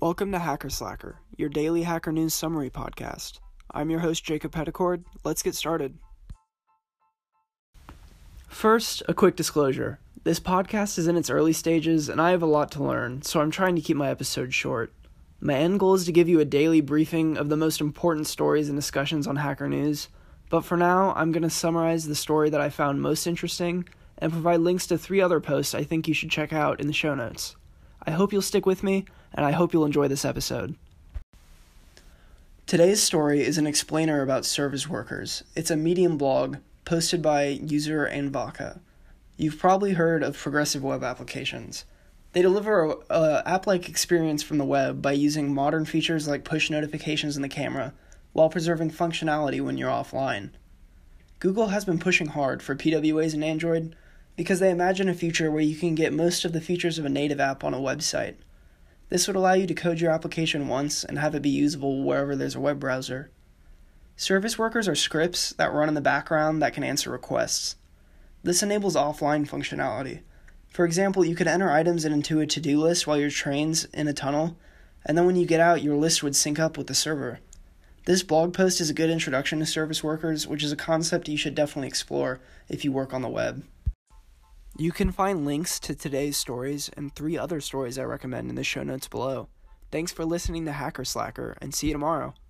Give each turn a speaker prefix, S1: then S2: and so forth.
S1: Welcome to Hacker Slacker, your daily Hacker News summary podcast. I'm your host, Jacob Petticord. Let's get started. First, a quick disclosure. This podcast is in its early stages, and I have a lot to learn, so I'm trying to keep my episodes short. My end goal is to give you a daily briefing of the most important stories and discussions on Hacker News, but for now, I'm going to summarize the story that I found most interesting and provide links to 3 other posts I think you should check out in the show notes. I hope you'll stick with me, and I hope you'll enjoy this episode. Today's story is an explainer about service workers. It's a Medium blog posted by user Anvaka. You've probably heard of progressive web applications. They deliver an app-like experience from the web by using modern features like push notifications in the camera, while preserving functionality when you're offline. Google has been pushing hard for PWAs in Android because they imagine a future where you can get most of the features of a native app on a website. This would allow you to code your application once and have it be usable wherever there's a web browser. Service workers are scripts that run in the background that can answer requests. This enables offline functionality. For example, you could enter items into a to-do list while your train's in a tunnel, and then when you get out, your list would sync up with the server. This blog post is a good introduction to service workers, which is a concept you should definitely explore if you work on the web. You can find links to today's stories and 3 other stories I recommend in the show notes below. Thanks for listening to Hacker Slacker, and see you tomorrow.